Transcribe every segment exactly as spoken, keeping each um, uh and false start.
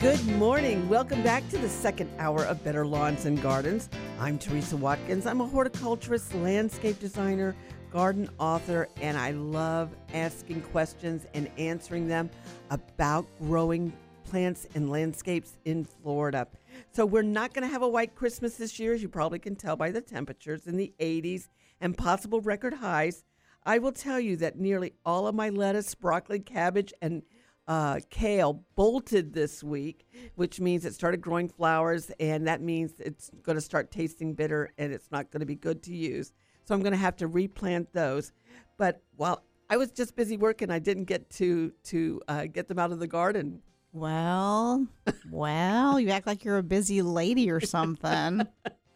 Good morning. Welcome back to the second hour of Better Lawns and Gardens. I'm Teresa Watkins. I'm a horticulturist, landscape designer, garden author, and I love asking questions and answering them about growing plants and landscapes in Florida. So we're not going to have a white Christmas this year, as you probably can tell by the temperatures in the eighties and possible record highs. I will tell you that nearly all of my lettuce, broccoli, cabbage, and Uh, kale bolted this week, which means it started growing flowers, and that means it's going to start tasting bitter and it's not going to be good to use. So I'm going to have to replant those. But while I was just busy working, I didn't get to to uh, get them out of the garden. Well, well, you act like you're a busy lady or something.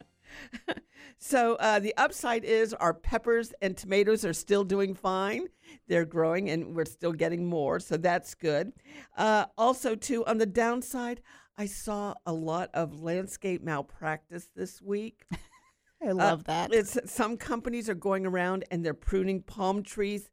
So uh, the upside is our peppers and tomatoes are still doing fine. They're growing and we're still getting more, so that's good. Uh, also, too, on the downside, I saw a lot of landscape malpractice this week. I love uh, that. It's, some companies are going around and they're pruning palm trees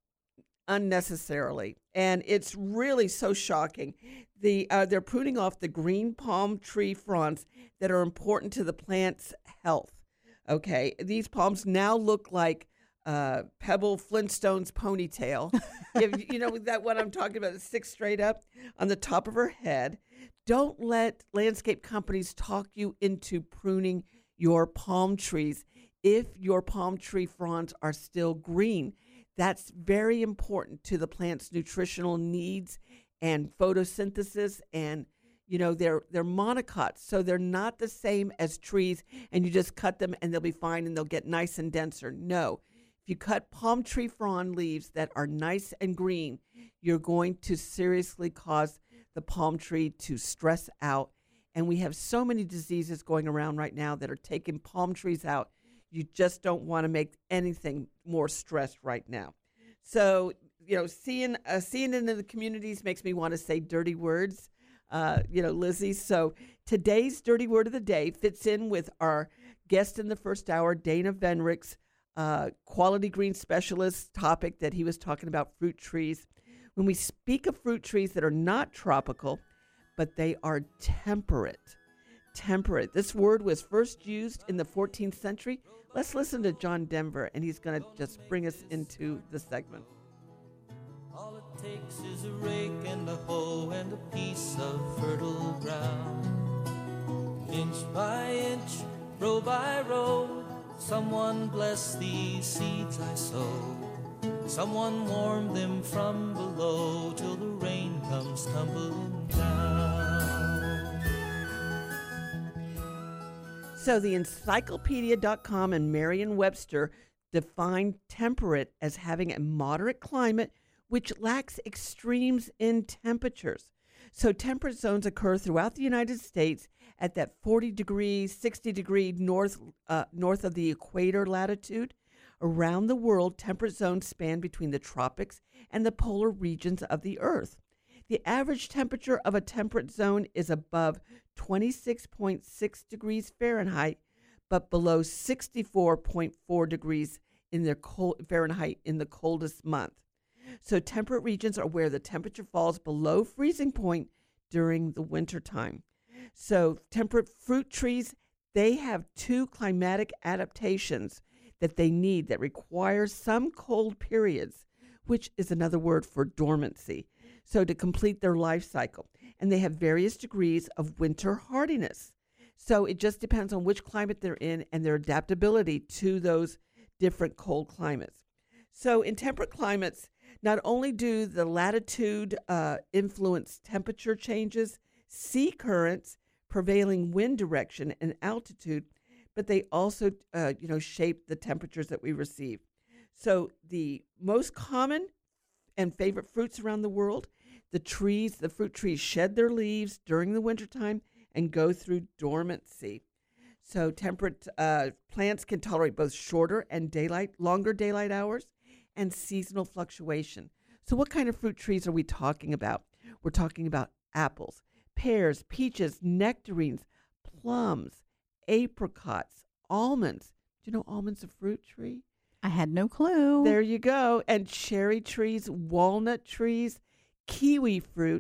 unnecessarily, and it's really so shocking. The uh, they're pruning off the green palm tree fronds that are important to the plant's health. Okay, these palms now look like uh, Pebble Flintstone's ponytail. you, you know that what I'm talking about? It sticks straight up on the top of her head. Don't let landscape companies talk you into pruning your palm trees if your palm tree fronds are still green. That's very important to the plant's nutritional needs and photosynthesis, and you know, they're they're monocots, so they're not the same as trees, and you just cut them and they'll be fine and they'll get nice and denser. No. If you cut palm tree frond leaves that are nice and green, you're going to seriously cause the palm tree to stress out. And we have so many diseases going around right now that are taking palm trees out. You just don't want to make anything more stressed right now. So, you know, seeing uh, seeing it in the communities makes me want to say dirty words. Uh, you know, Lizzie. So today's dirty word of the day fits in with our guest in the first hour, Dana Venrick's uh, quality green specialist topic that he was talking about fruit trees. When we speak of fruit trees that are not tropical, but they are temperate, temperate. This word was first used in the fourteenth century. Let's listen to John Denver, and he's going to just bring us into the segment. All it takes is a rake and a hoe and a piece of fertile ground. Inch by inch, row by row, someone bless these seeds I sow. Someone warm them from below till the rain comes tumbling down. So the encyclopedia dot com and Merriam-Webster define temperate as having a moderate climate which lacks extremes in temperatures. So temperate zones occur throughout the United States at that forty degree, sixty degree north uh, north of the equator latitude. Around the world, temperate zones span between the tropics and the polar regions of the Earth. The average temperature of a temperate zone is above twenty-six point six degrees Fahrenheit, but below sixty-four point four degrees in their cold Fahrenheit in the coldest month. So temperate regions are where the temperature falls below freezing point during the winter time. So temperate fruit trees, they have two climatic adaptations that they need that require some cold periods, which is another word for dormancy, so to complete their life cycle. And they have various degrees of winter hardiness. So it just depends on which climate they're in and their adaptability to those different cold climates. So in temperate climates, not only do the latitude uh, influence temperature changes, sea currents, prevailing wind direction, and altitude, but they also, uh, you know, shape the temperatures that we receive. So the most common and favorite fruits around the world, the trees, the fruit trees shed their leaves during the wintertime and go through dormancy. So temperate uh, plants can tolerate both shorter and daylight, longer daylight hours, and seasonal fluctuation. So what kind of fruit trees are we talking about? We're talking about apples, pears, peaches, nectarines, plums, apricots, almonds. Do you know almonds a fruit tree? I had no clue. There you go. And cherry trees, walnut trees, kiwi fruit,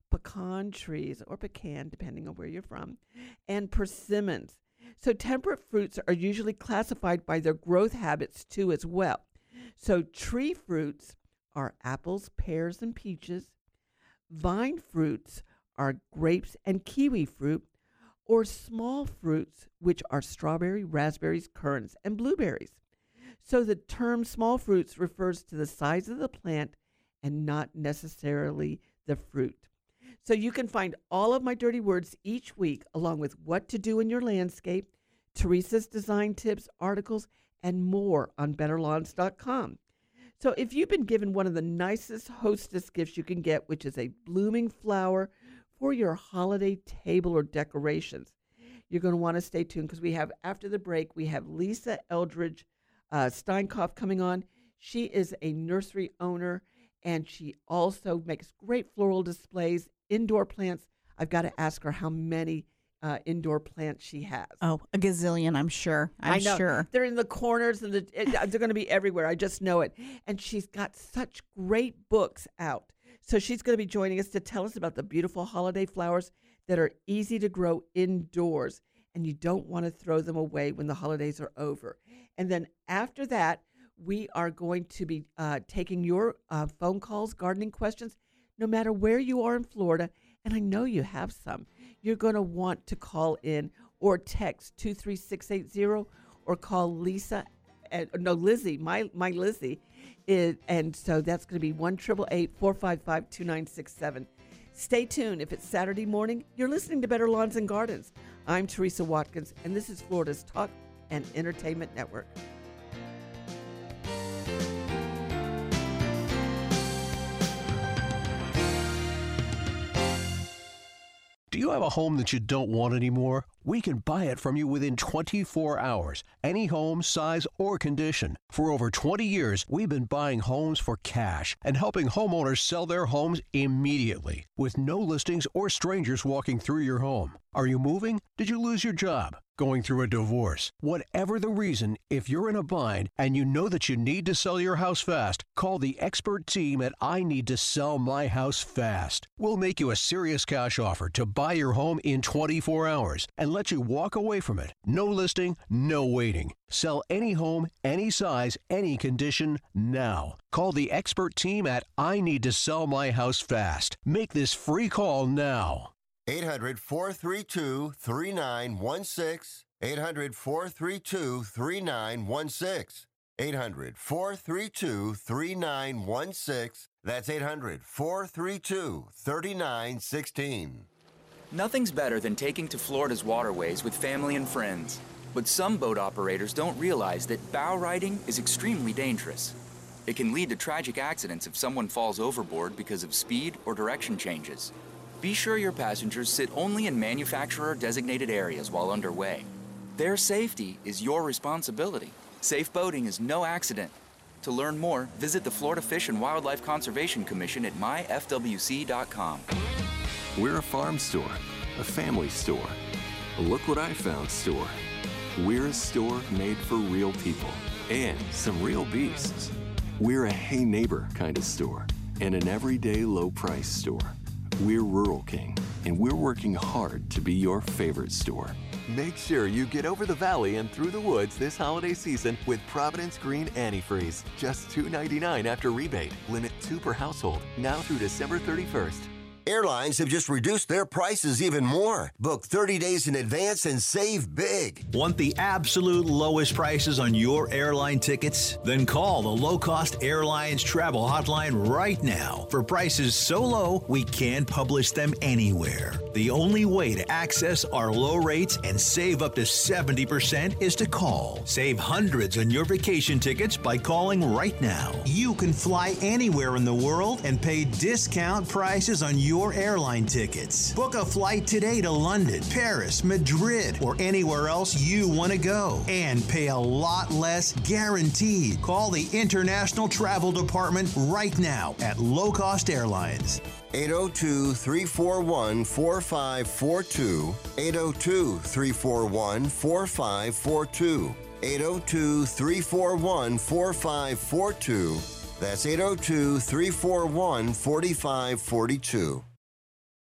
pecan trees, or pecan, depending on where you're from, and persimmons. So temperate fruits are usually classified by their growth habits too as well. So tree fruits are apples, pears, and peaches. Vine fruits are grapes and kiwi fruit, or small fruits, which are strawberry, raspberries, currants, and blueberries. So the term small fruits refers to the size of the plant and not necessarily the fruit. So you can find all of my dirty words each week, along with what to do in your landscape, Teresa's design tips, articles, and more on better lawns dot com. So if you've been given one of the nicest hostess gifts you can get, which is a blooming flower for your holiday table or decorations, you're going to want to stay tuned, because we have, after the break, we have Lisa Eldridge uh, Steinkopf coming on. She is a nursery owner, and she also makes great floral displays, indoor plants. I've got to ask her how many uh, indoor plants she has. Oh, a gazillion, I'm sure. I'm I know. sure. They're in the corners, and the, it, they're going to be everywhere. I just know it. And she's got such great books out. So she's going to be joining us to tell us about the beautiful holiday flowers that are easy to grow indoors, and you don't want to throw them away when the holidays are over. And then after that, we are going to be uh, taking your uh, phone calls, gardening questions, no matter where you are in Florida. And I know you have some. You're going to want to call in or text two three six eight zero, or call Lisa, at, no, Lizzie, my my Lizzie. Is, and so that's going to be one eight eight eight, four five five, two nine six seven. Stay tuned. If it's Saturday morning, you're listening to Better Lawns and Gardens. I'm Teresa Watkins, and this is Florida's Talk and Entertainment Network. Do you have a home that you don't want anymore? We can buy it from you within twenty-four hours. Any home, size, or condition. For over twenty years, we've been buying homes for cash and helping homeowners sell their homes immediately, with no listings or strangers walking through your home. Are you moving? Did you lose your job? Going through a divorce? Whatever the reason, if you're in a bind and you know that you need to sell your house fast, call the expert team at I Need to Sell My House Fast. We'll make you a serious cash offer to buy your home in twenty-four hours and let you walk away from it. No listing, no waiting. Sell any home, any size, any condition, now. Call the expert team at I Need to Sell My House Fast. Make this free call now. eight hundred, four three two, three nine one six. eight hundred, four three two, three nine one six. eight hundred, four three two, three nine one six. That's eight hundred, four three two, three nine one six. Nothing's better than taking to Florida's waterways with family and friends. But some boat operators don't realize that bow riding is extremely dangerous. It can lead to tragic accidents if someone falls overboard because of speed or direction changes. Be sure your passengers sit only in manufacturer-designated areas while underway. Their safety is your responsibility. Safe boating is no accident. To learn more, visit the Florida Fish and Wildlife Conservation Commission at my f w c dot com. We're a farm store, a family store, a look what I found store. We're a store made for real people and some real beasts. We're a hey neighbor kind of store and an everyday low price store. We're Rural King, and we're working hard to be your favorite store. Make sure you get over the valley and through the woods this holiday season with Providence Green Antifreeze. Just two ninety-nine after rebate. Limit two per household. Now through December thirty-first. Airlines have just reduced their prices even more. Book thirty days in advance and save big. Want the absolute lowest prices on your airline tickets? Then call the Low Cost Airlines Travel Hotline right now for prices so low we can't publish them anywhere. The only way to access our low rates and save up to seventy percent is to call. Save hundreds on your vacation tickets by calling right now. You can fly anywhere in the world and pay discount prices on your Your airline tickets. Book a flight today to London, Paris, Madrid, or anywhere else you want to go and pay a lot less guaranteed. Call the International Travel Department right now at Low Cost Airlines. eight oh two, three four one, four five four two. eight oh two, three four one, four five four two. eight oh two, three four one, four five four two. That's eight oh two, three four one, four five four two.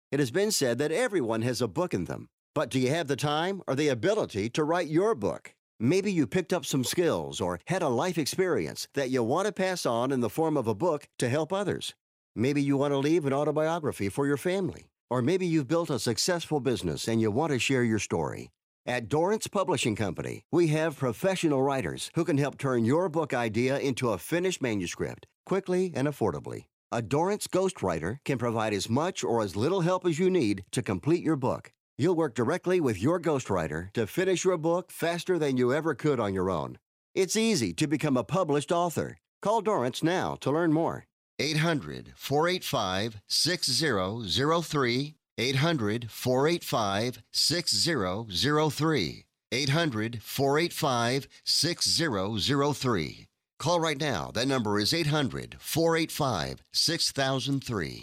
It has been said that everyone has a book in them. But do you have the time or the ability to write your book? Maybe you picked up some skills or had a life experience that you want to pass on in the form of a book to help others. Maybe you want to leave an autobiography for your family. Or maybe you've built a successful business and you want to share your story. At Dorrance Publishing Company, we have professional writers who can help turn your book idea into a finished manuscript quickly and affordably. A Dorrance ghostwriter can provide as much or as little help as you need to complete your book. You'll work directly with your ghostwriter to finish your book faster than you ever could on your own. It's easy to become a published author. Call Dorrance now to learn more. eight hundred, four eight five, six zero zero three. eight hundred, four eight five, six zero zero three. eight hundred, four eight five, six zero zero three. Call right now. That number is eight hundred, four eight five, six thousand three.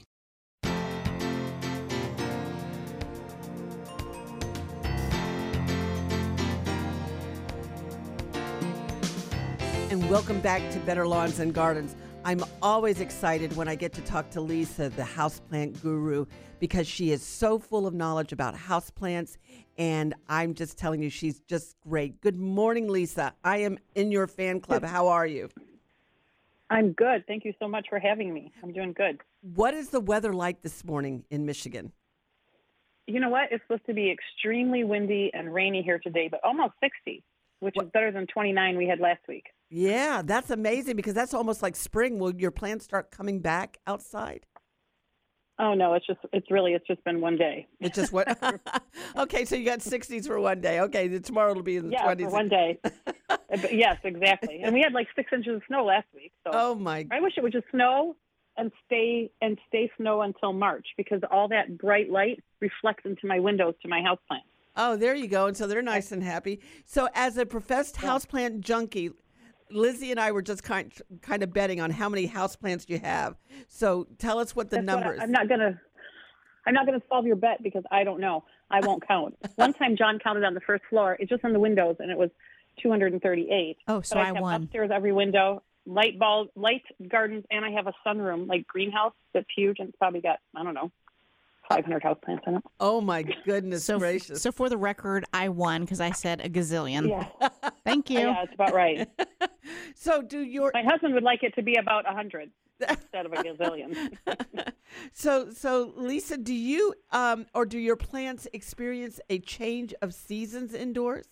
And welcome back to Better Lawns and Gardens. I'm always excited when I get to talk to Lisa, the houseplant guru, because she is so full of knowledge about houseplants, and I'm just telling you, she's just great. Good morning, Lisa. I am in your fan club. How are you? I'm good. Thank you so much for having me. I'm doing good. What is the weather like this morning in Michigan? You know what? It's supposed to be extremely windy and rainy here today, but almost sixty, which what? is better than twenty-nine we had last week. Yeah, that's amazing because that's almost like spring. Will your plants start coming back outside? Oh no, it's just it's really it's just been one day. It's just what? Okay, so you got sixties for one day. Okay, tomorrow it'll be in the yeah, twenties. Yeah, for one day. Yes, exactly. And we had like six inches of snow last week. So oh my! I wish it would just snow and stay and stay snow until March because all that bright light reflects into my windows to my houseplants. Oh, there you go. And so they're nice and happy. So as a professed yeah. houseplant junkie, Lizzie and I were just kind kind of betting on how many houseplants you have. So tell us what the That's number what is. I, I'm not gonna I'm not gonna solve your bet because I don't know. I won't count. One time John counted on the first floor. It's just on the windows, and it was two hundred thirty-eight. Oh, so but I, I have won. Upstairs every window, light bulb, light gardens, and I have a sunroom, like greenhouse that's huge, and it's probably got I don't know. five hundred houseplants in it. Oh, my goodness so, gracious. So for the record, I won because I said a gazillion. Yeah. Thank you. Yeah, it's about right. So do your... My husband would like it to be about one hundred instead of a gazillion. so, so Lisa, do you um, or do your plants experience a change of seasons indoors?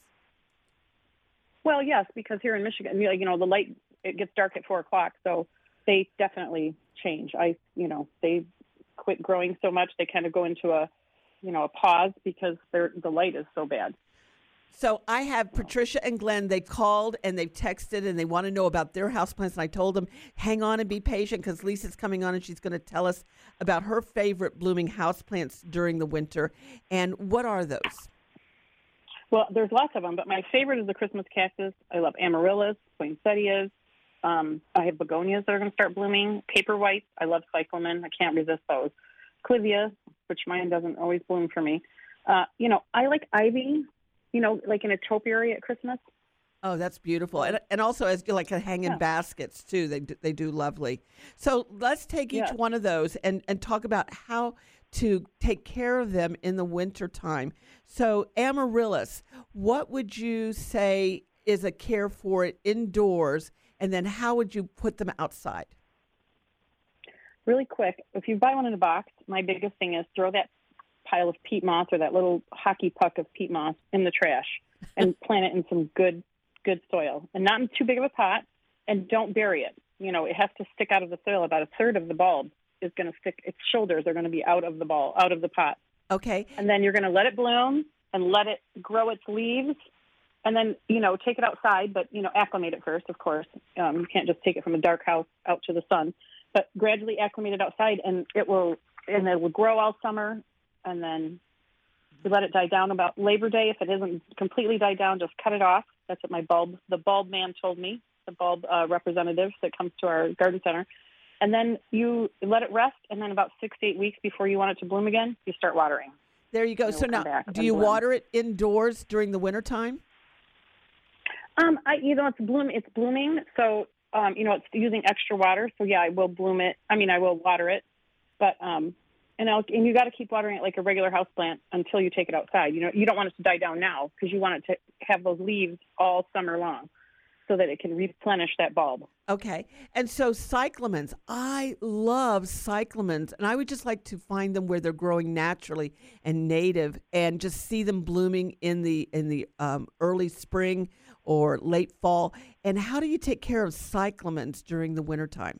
Well, yes, because here in Michigan, you know, the light, it gets dark at four o'clock, so they definitely change. I, you know, they... quit growing so much they kind of go into a you know a pause because they're the light is so bad. So I have Patricia and Glenn. They called and they've texted and they want to know about their houseplants. And I told them, hang on and be patient because Lisa's coming on and she's going to tell us about her favorite blooming houseplants during the winter. And what are those? Well, there's lots of them, but my favorite is the Christmas cactus. I love amaryllis, poinsettias. Um, I have begonias that are going to start blooming. Paper whites. I love cyclamen. I can't resist those. Clivia, which mine doesn't always bloom for me. Uh, you know, I like ivy, you know, like in a topiary at Christmas. Oh, that's beautiful. And and also as like a hang in yeah. baskets, too. They do, they do lovely. So let's take each yeah. one of those and, and talk about how to take care of them in the wintertime. So amaryllis, what would you say is a care for it indoors? And then how would you put them outside? Really quick, if you buy one in a box, my biggest thing is throw that pile of peat moss or that little hockey puck of peat moss in the trash and plant it in some good, good soil. And not in too big of a pot, and don't bury it. You know, it has to stick out of the soil. About a third of the bulb is going to stick, its shoulders are going to be out of the ball, out of the pot. Okay. And then you're going to let it bloom and let it grow its leaves. And then, you know, take it outside, but, you know, acclimate it first, of course. Um, you can't just take it from a dark house out to the sun. But gradually acclimate it outside, and it will and it will grow all summer. And then you let it die down about Labor Day. If it isn't completely died down, just cut it off. That's what my bulb, the bulb man told me, the bulb uh, representative that comes to our garden center. And then you let it rest, and then about six to eight weeks before you want it to bloom again, you start watering. There you go. So now, do you bloom. water it indoors during the wintertime? Um, I, you know, it's bloom. It's blooming, so um, you know, it's using extra water. So yeah, I will bloom it. I mean, I will water it, but um, And I'll, and you got to keep watering it like a regular house plant until you take it outside. You know, you don't want it to die down now because you want it to have those leaves all summer long so that it can replenish that bulb. Okay. And so cyclamens, I love cyclamens, and I would just like to find them where they're growing naturally and native and just see them blooming in the in the um, early spring or late fall. And how do you take care of cyclamens during the wintertime?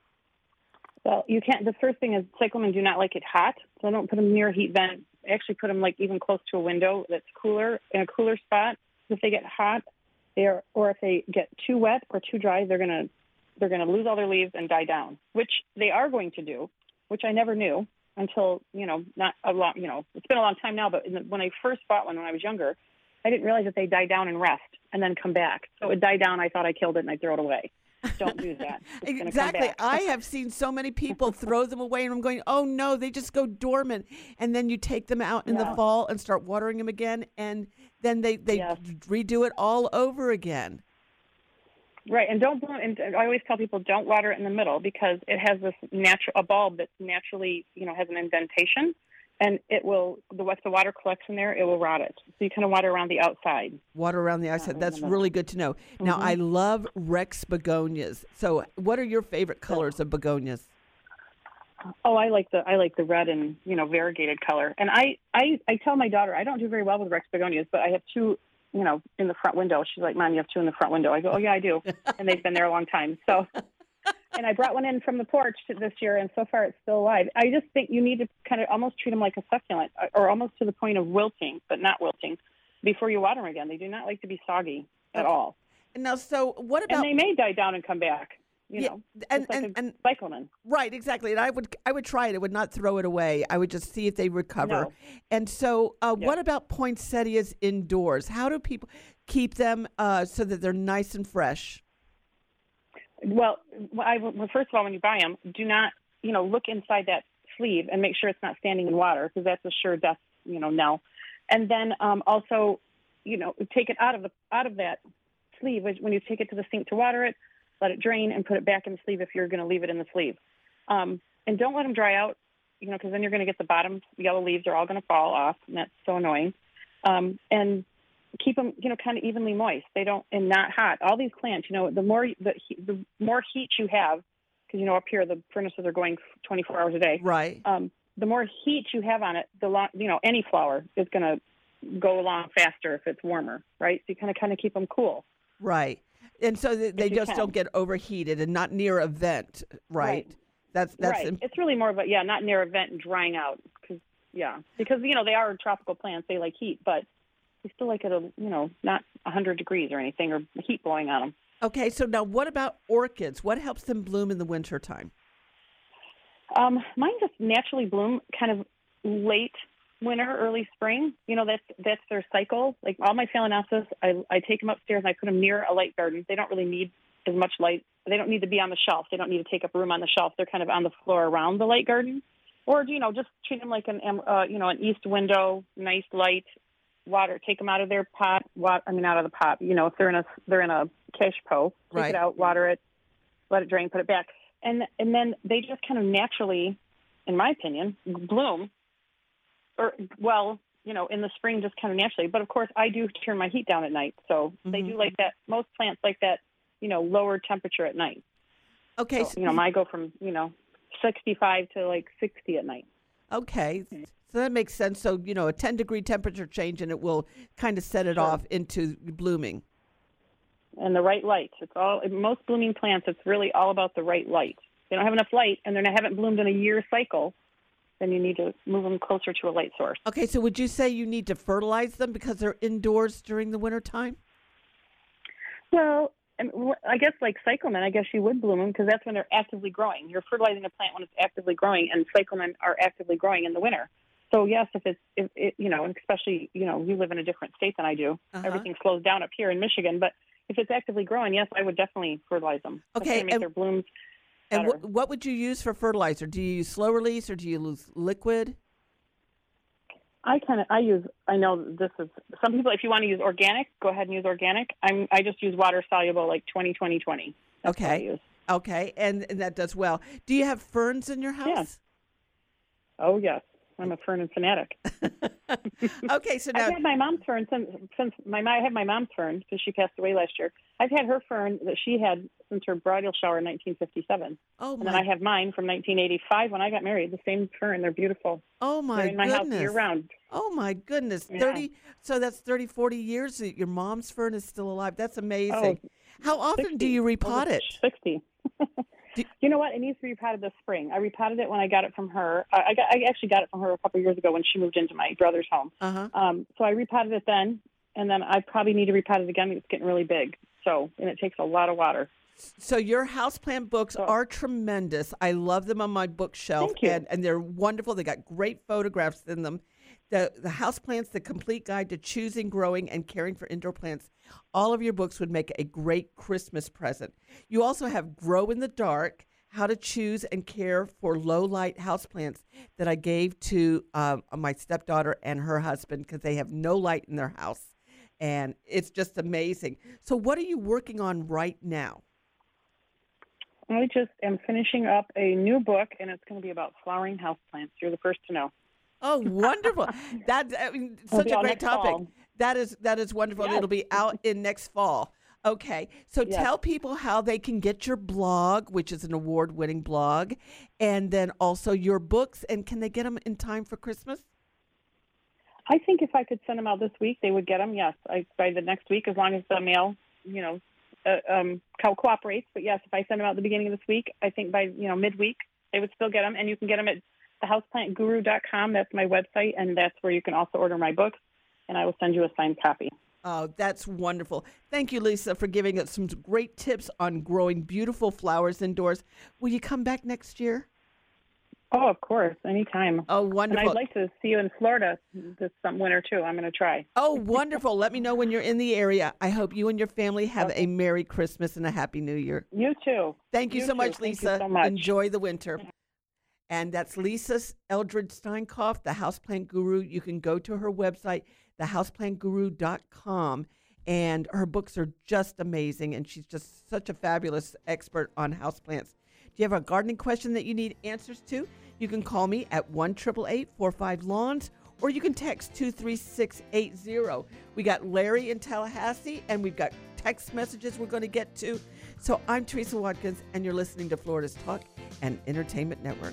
Well, you can't. The first thing is cyclamen do not like it hot, so don't put them near a heat vent. Actually, put them like even close to a window that's cooler, in a cooler spot. If they get hot, they are, or if they get too wet or too dry, they're gonna they're gonna lose all their leaves and die down, which they are going to do. Which I never knew until you know not a long you know it's been a long time now. But in the, when I first bought one when I was younger, I didn't realize that they die down and rest and then come back. So it would die down. I thought I killed it and I throw it away. Don't do that. It's Exactly. I have seen so many people throw them away, and I'm going, oh, no, they just go dormant. And then you take them out in Yeah. the fall and start watering them again, and then they, they Yes. redo it all over again. Right, and don't bloom. And I always tell people don't water it in the middle because it has this natural a bulb that naturally, you know, has an indentation, and it will the once the water collects in there, it will rot it. So you kind of water around the outside. Water around the outside. That's really good to know. Now, Mhm. I love Rex begonias. So, what are your favorite colors of begonias? Oh, I like the I like the red and you know variegated color. And I I I tell my daughter I don't do very well with Rex begonias, but I have two you know in the front window. She's like, Mom, you have two in the front window. I go, oh yeah, I do, and they've been there a long time. So. And I brought one in from the porch this year, and so far it's still alive. I just think you need to kind of almost treat them like a succulent, or almost to the point of wilting, but not wilting, before you water them again. They do not like to be soggy at Okay. all. And now, so what about? And they may die down and come back. You Yeah, know, and just like and, a and cyclamen. right, exactly. And I would I would try it. I would not throw it away. I would just see if they recover. No. And so, uh, Yeah. what about poinsettias indoors? How do people keep them uh, so that they're nice and fresh? Well, I, well, first of all, when you buy them, do not, you know, look inside that sleeve and make sure it's not standing in water because that's a sure death, you know, no. And then um, also, you know, take it out of the out of that sleeve when you take it to the sink to water it. Let it drain and put it back in the sleeve if you're going to leave it in the sleeve. Um, and don't let them dry out, you know, because then you're going to get the bottom yellow leaves are all going to fall off, and that's so annoying. Um, and keep them, you know, kind of evenly moist. They don't, and not hot. All these plants, you know, the more the, the more heat you have, because you know up here the furnaces are going twenty-four hours a day. Right. Um, the more heat you have on it, the long, you know, any flower is going to go along faster if it's warmer, right? So you kind of kind of keep them cool. Right. And so that they you just can. don't get overheated and not near a vent, right? Right. That's that's right. im- It's really more of a yeah, not near a vent and drying out. Cause, yeah, because you know they are tropical plants; they like heat, but they still like it, a, you know, not one hundred degrees or anything, or heat blowing on them. Okay, so now what about orchids? What helps them bloom in the wintertime? Um, mine just naturally bloom kind of late winter, early spring. You know, that's that's their cycle. Like all my Phalaenopsis, I, I take them upstairs and I put them near a light garden. They don't really need as much light. They don't need to be on the shelf. They don't need to take up room on the shelf. They're kind of on the floor around the light garden. Or, you know, just treat them like an, uh, you know, an east window, nice light, water. Take them out of their pot. Wat- I mean, out of the pot. You know, if they're in a they're in a cache pot, take Right. it out, water it, let it drain, put it back, and and then they just kind of naturally, in my opinion, bloom. Or well, you know, in the spring, just kind of naturally. But of course, I do turn my heat down at night, so they do like that. Most plants like that, you know, lower temperature at night. Okay, So, you know, mine go from you know sixty-five to like sixty at night. Okay, so that makes sense. So, you know, a ten degree temperature change and it will kind of set it Sure. off into blooming. And the right light. It's all most blooming plants. It's really all about the right light. If they don't have enough light, and they haven't bloomed in a year cycle, then you need to move them closer to a light source. Okay, so would you say you need to fertilize them because they're indoors during the wintertime? Well, and wh- I guess like cyclamen, I guess you would bloom them because that's when they're actively growing. You're fertilizing a plant when it's actively growing, and cyclamen are actively growing in the winter. So yes, if it's if it, you know, and especially you know, you live in a different state than I do. Uh-huh. Everything slows down up here in Michigan, but if it's actively growing, yes, I would definitely fertilize them. That's Okay, gonna make and- their blooms And better. wh- what would you use for fertilizer? Do you use slow release or do you use liquid? I kind of I use I know this is some people if you want to use organic, go ahead and use organic. I'm I just use water soluble like twenty twenty twenty. That's what I Okay. use. Okay, and, and that does well. Do you have ferns in your house? Yeah. Oh, yes. I'm a fern fanatic. Okay, so now I've had my mom's fern since, since my I had my mom's fern because she passed away last year. I've had her fern that she had since her bridal shower in nineteen fifty-seven. Oh, and then my- I have mine from nineteen eighty-five when I got married. The same fern. They're beautiful. Oh, my They're in my goodness. house year round. Oh, my goodness. Yeah. thirty So that's thirty, forty years that your mom's fern is still alive. That's amazing. Oh, How often do you repot over it? sixty. You know what? It needs to be repotted this spring. I repotted it when I got it from her. I, I, got, I actually got it from her a couple of years ago when she moved into my brother's home. Uh-huh. Um, so I repotted it then, and then I probably need to repot it again. It's getting really big. So, and it takes a lot of water. So your houseplant books are tremendous. I love them on my bookshelf. Thank you. And, and they're wonderful. They got great photographs in them. The the Houseplants, The Complete Guide to Choosing, Growing, and Caring for Indoor Plants. All of your books would make a great Christmas present. You also have Grow in the Dark, How to Choose and Care for Low-Light Houseplants that I gave to um, my stepdaughter and her husband because they have no light in their house. And it's just amazing. So what are you working on right now? I just am finishing up a new book, and it's going to be about flowering houseplants. You're the first to know. Oh, wonderful! That I mean, It'll such be a out great next topic. fall. That is that is wonderful. Yes. It'll be out in next fall. Okay, so Yes. tell people how they can get your blog, which is an award-winning blog, and then also your books. And can they get them in time for Christmas? I think if I could send them out this week, they would get them. Yes, I, by the next week, as long as the mail, you know, uh, um, co- cooperates. But yes, if I send them out at the beginning of this week, I think by you know midweek they would still get them, and you can get them at the houseplant guru dot com. That's my website, and that's where you can also order my books, and I will send you a signed copy. Oh, that's wonderful. Thank you, Lisa, for giving us some great tips on growing beautiful flowers indoors. Will you come back next year? Oh, of course, anytime. Oh, And wonderful. I'd like to see you in Florida this um, winter too. I'm going to try. Oh, wonderful. Let me know when you're in the area. I hope you and your family have a Merry Christmas and a Happy New Year. You too. Thank you, You so too. much, Thank you Lisa. so much. Enjoy the winter. And that's Lisa Eldridge Steinkoff, the Houseplant Guru. You can go to her website, the houseplant guru dot com, and her books are just amazing, and she's just such a fabulous expert on houseplants. Do you have a gardening question that you need answers to? You can call me at one eight eight eight, four five, lawns, or you can text two three six eight zero. We got Larry in Tallahassee, and we've got text messages we're going to get to. So I'm Teresa Watkins, and you're listening to Florida's Talk and Entertainment Network.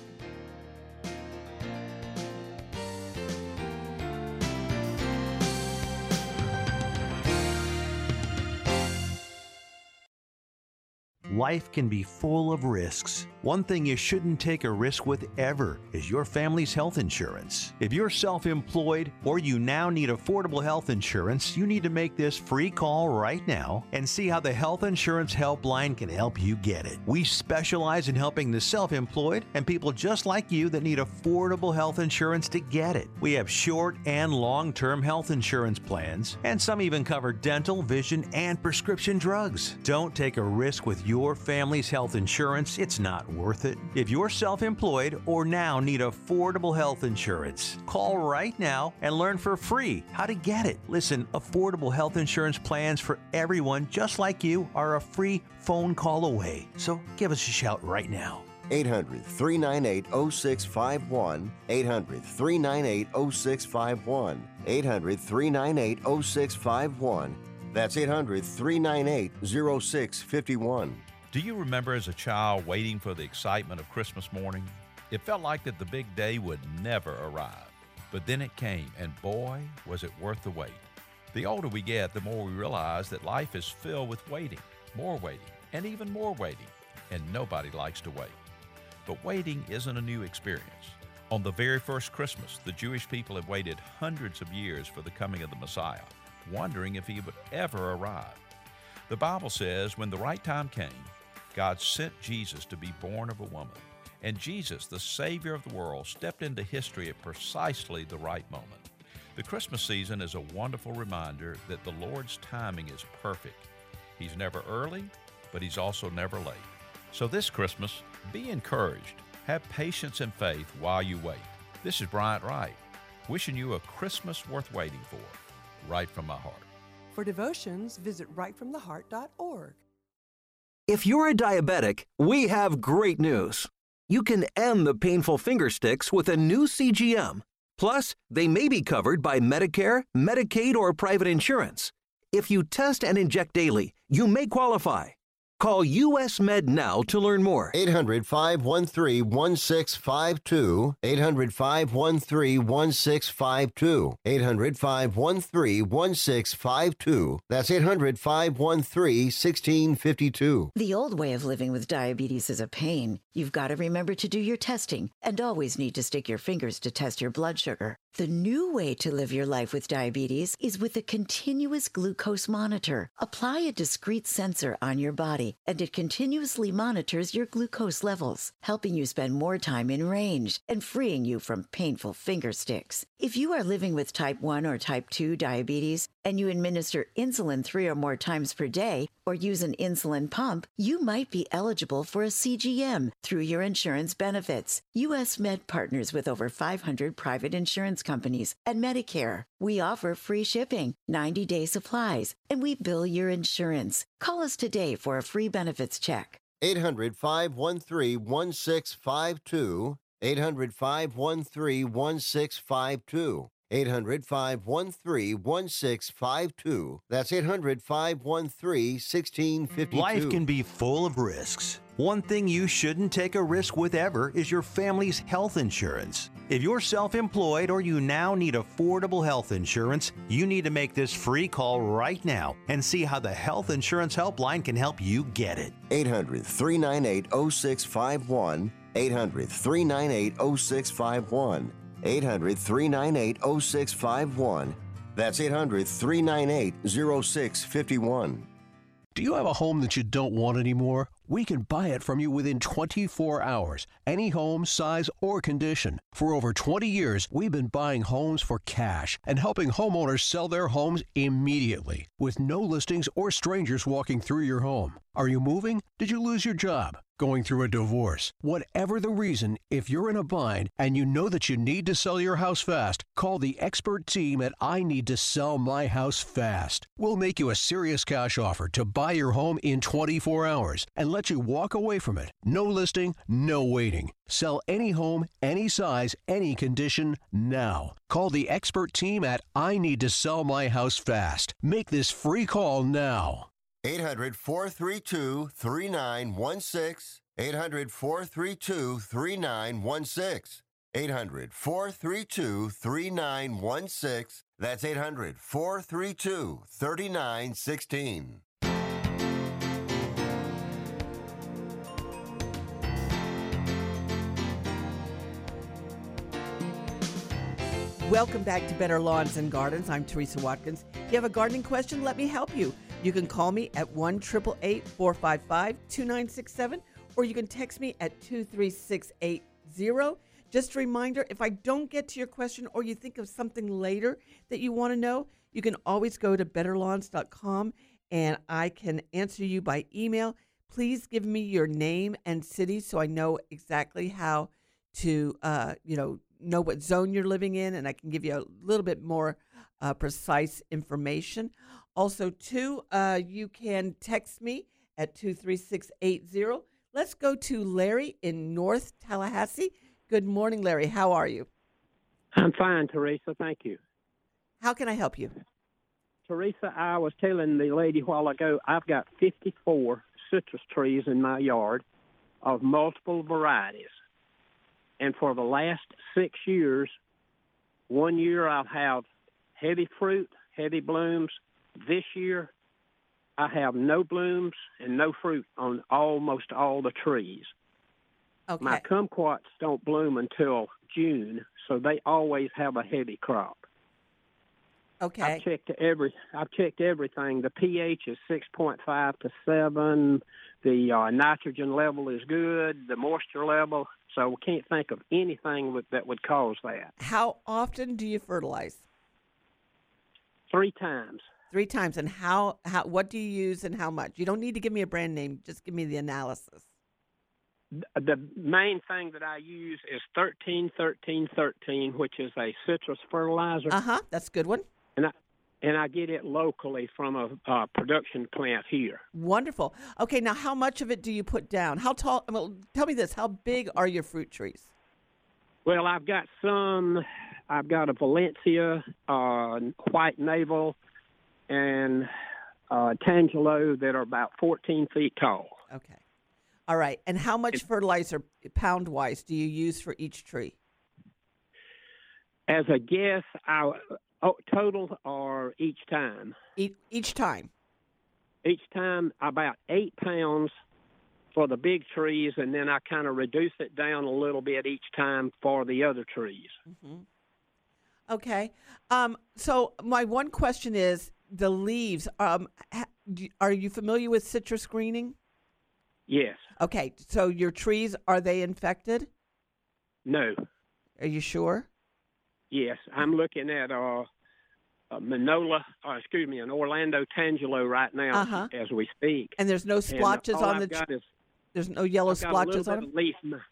Life can be full of risks. One thing you shouldn't take a risk with ever is your family's health insurance. If you're self-employed or you now need affordable health insurance, you need to make this free call right now and see how the Health Insurance Helpline can help you get it. We specialize in helping the self-employed and people just like you that need affordable health insurance to get it. We have short and long-term health insurance plans, and some even cover dental, vision, and prescription drugs. Don't take a risk with your Your family's health insurance, it's not worth it. If you're self-employed or now need affordable health insurance, call right now and learn for free how to get it. Listen, affordable health insurance plans for everyone just like you are a free phone call away. So give us a shout right now. eight hundred, three nine eight, oh six five one. eight hundred, three nine eight, oh six five one. eight hundred, three nine eight, oh six five one. That's eight hundred, three nine eight, oh six five one. Do you remember as a child waiting for the excitement of Christmas morning? It felt like that the big day would never arrive. But then it came, and boy, was it worth the wait. The older we get, the more we realize that life is filled with waiting, more waiting, and even more waiting, and nobody likes to wait. But waiting isn't a new experience. On the very first Christmas, the Jewish people had waited hundreds of years for the coming of the Messiah, wondering if he would ever arrive. The Bible says when the right time came, God sent Jesus to be born of a woman. And Jesus, the Savior of the world, stepped into history at precisely the right moment. The Christmas season is a wonderful reminder that the Lord's timing is perfect. He's never early, but He's also never late. So this Christmas, be encouraged. Have patience and faith while you wait. This is Bryant Wright, wishing you a Christmas worth waiting for, right from my heart. For devotions, visit right from the heart dot org. If you're a diabetic, we have great news. You can end the painful finger sticks with a new C G M. Plus, they may be covered by Medicare, Medicaid, or private insurance. If you test and inject daily, you may qualify. Call U S Med now to learn more. eight hundred, five one three, one six five two. eight hundred, five one three, one six five two. eight hundred, five one three, one six five two. That's eight hundred, five one three, one six five two. The old way of living with diabetes is a pain. You've got to remember to do your testing and always need to stick your fingers to test your blood sugar. The new way to live your life with diabetes is with a continuous glucose monitor. Apply a discrete sensor on your body, and it continuously monitors your glucose levels, helping you spend more time in range and freeing you from painful finger sticks. If you are living with type one or type two diabetes and you administer insulin three or more times per day or use an insulin pump, you might be eligible for a C G M through your insurance benefits. U S Med partners with over five hundred private insurance companies and Medicare. We offer free shipping, ninety-day supplies, and we bill your insurance. Call us today for a free benefits check. eight hundred, five one three, one six five two. eight hundred, five one three, one six five two. eight hundred, five one three, one six five two. That's eight hundred, five one three, one six five two. Life can be full of risks. One thing you shouldn't take a risk with ever is your family's health insurance. If you're self-employed or you now need affordable health insurance, you need to make this free call right now and see how the Health Insurance Helpline can help you get it. eight hundred, three nine eight, oh six five one. eight hundred, three nine eight, oh six five one. eight hundred, three nine eight, oh six five one. That's eight hundred, three nine eight, oh six five one. Do you have a home that you don't want anymore? We can buy it from you within twenty-four hours. Any home, size, or condition. For over twenty years, we've been buying homes for cash and helping homeowners sell their homes immediately with no listings or strangers walking through your home. Are you moving? Did you lose your job? Going through a divorce? Whatever the reason, if you're in a bind and you know that you need to sell your house fast, call the expert team at I Need to Sell My House Fast. We'll make you a serious cash offer to buy your home in twenty-four hours and let you walk away from it. No listing, no waiting. Sell any home, any size, any condition, now. Call the expert team at I Need to Sell My House Fast. Make this free call now. eight hundred, four three two, three nine one six. eight hundred, four three two, three nine one six. eight hundred, four three two, three nine one six. That's eight hundred, four three two, three nine one six. Welcome back to Better Lawns and Gardens. I'm Teresa Watkins. If you have a gardening question, let me help you. You can call me at one eight eight eight, four five five, two nine six seven, or you can text me at two three six eight zero. Just a reminder, if I don't get to your question or you think of something later that you want to know, you can always go to better lawns dot com and I can answer you by email. Please give me your name and city so I know exactly how to, uh, you know, know what zone you're living in, and I can give you a little bit more uh, precise information. Also, too, uh, you can text me at two three six eight zero. Let's go to Larry in North Tallahassee. Good morning, Larry. How are you? I'm fine, Teresa. Thank you. How can I help you? Teresa, I was telling the lady a while ago, I've got fifty-four citrus trees in my yard of multiple varieties. And for the last six years, one year I'll have heavy fruit, heavy blooms. This year, I have no blooms and no fruit on almost all the trees. Okay. My kumquats don't bloom until June, so they always have a heavy crop. Okay. I've checked every. I've checked everything. The pH is six point five to seven. The uh, nitrogen level is good. The moisture level. So we can't think of anything with, that would cause that. How often do you fertilize? Three times. Three times. And how? How? What do you use and how much? You don't need to give me a brand name. Just give me the analysis. The main thing that I use is thirteen thirteen thirteen, which is a citrus fertilizer. Uh huh. That's a good one. And I and I get it locally from a, a production plant here. Wonderful. Okay, now how much of it do you put down? How tall? Well, tell me this: how big are your fruit trees? Well, I've got some. I've got a Valencia, uh, white navel, and uh, Tangelo that are about fourteen feet tall. Okay. All right. And how much fertilizer, pound-wise, do you use for each tree? As a guess, our oh, total or each time? Each, each time. Each time, about eight pounds for the big trees, and then I kind of reduce it down a little bit each time for the other trees. Mm-hmm. Okay. Um, so my one question is the leaves. Um, ha- do- are you familiar with citrus greening? Yes. Okay. So your trees, are they infected? No. Are you sure? Yes. I'm looking at uh, a Manola, uh, excuse me, an Orlando Tangelo right now Uh-huh. as we speak. And there's no splotches and all on I've the got is, There's no yellow I've got a splotches little on bit them? of leaf.